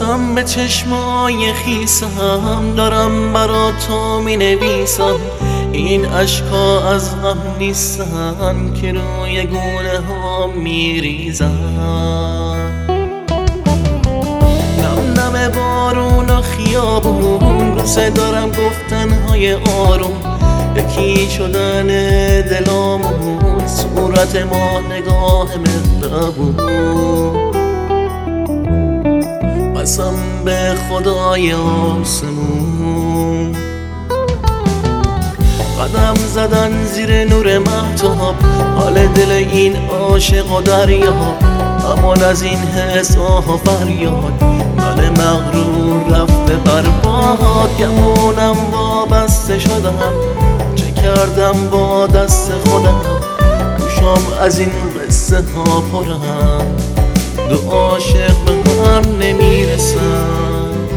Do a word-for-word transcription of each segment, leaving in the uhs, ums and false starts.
بازم به چشمای خیسم دارم برا تو می نویسم. این عشقا از غم نیستن که روی گونه ها می ریزن. نم نم بارون و خیابون دوست دارم گفتنهای آروم. یکی شدن دلامون صورت ما نگاه مهربون. قسم به خدای آسمون قدم زدن زیر نور مهتاب. حال دل این عاشق و دریا امان از این حس آه و فریاد. من مغرور رفته برباد گمونم وابسته شدم. چه کردم با دست خودم گوشم از این قصه ها پرم. دو عاشق به هم نمیرسن.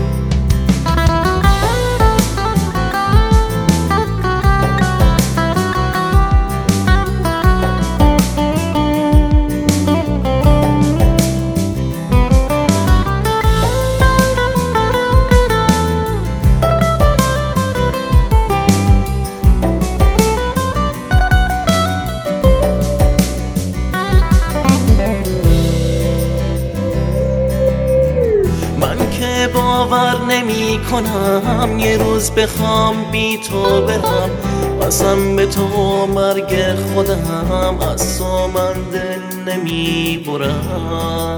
باور نمی کنم یه روز بخوام بی تو برم. قسم به تو مرگ خودم از تو من دل نمی برم.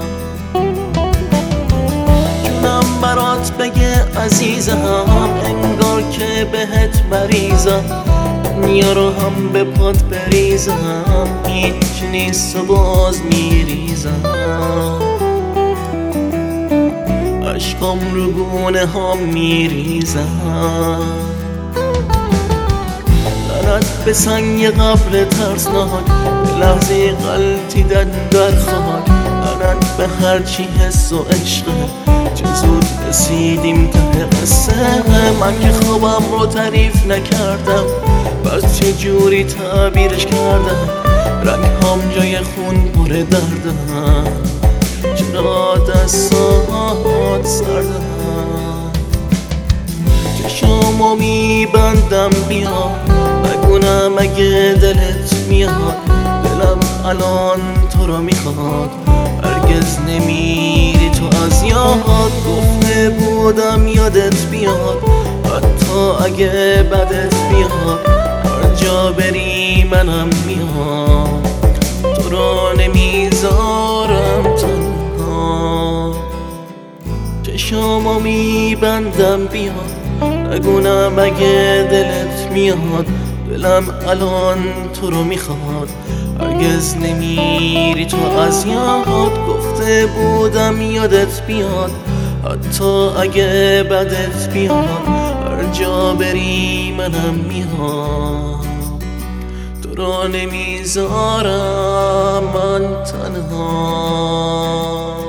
جونم برات بگه عزیزم انگار که بهت مریضم. دنیا رو هم به پات بریزم هیچ نیست و باز میریزم. عشقم رو گونه ها میریزم. لعنت به سنگ قبر ترسناک به لحظه غلطیدن در خاک. لعنت به هرچی حس و عشقه چه زود رسیدیم ته قصه. من که خوابم رو تعریف نکردم بس چه جوری تعبیرش کردم. رنگ هم جای خون پر دردم چرا دستات سردم. چشمو میبندم بیا نگونم اگه دلت میاد. دلم الان تو رو میخواد هرگز نمیری تو از یاد. گفته بودم یادت بیاد حتی اگه بدت بیاد. هر جا بری منم میاد تو رو نمیذارم تنها. چشمو میبندم بیا نگونم اگه دلت میاد. دلم الان تو رو میخواد هرگز نمیری تو از یاد. گفته بودم یادت بیاد حتی اگه بدت بیاد. هر جا بری منم میاد تو رو نمیذارم من تنها.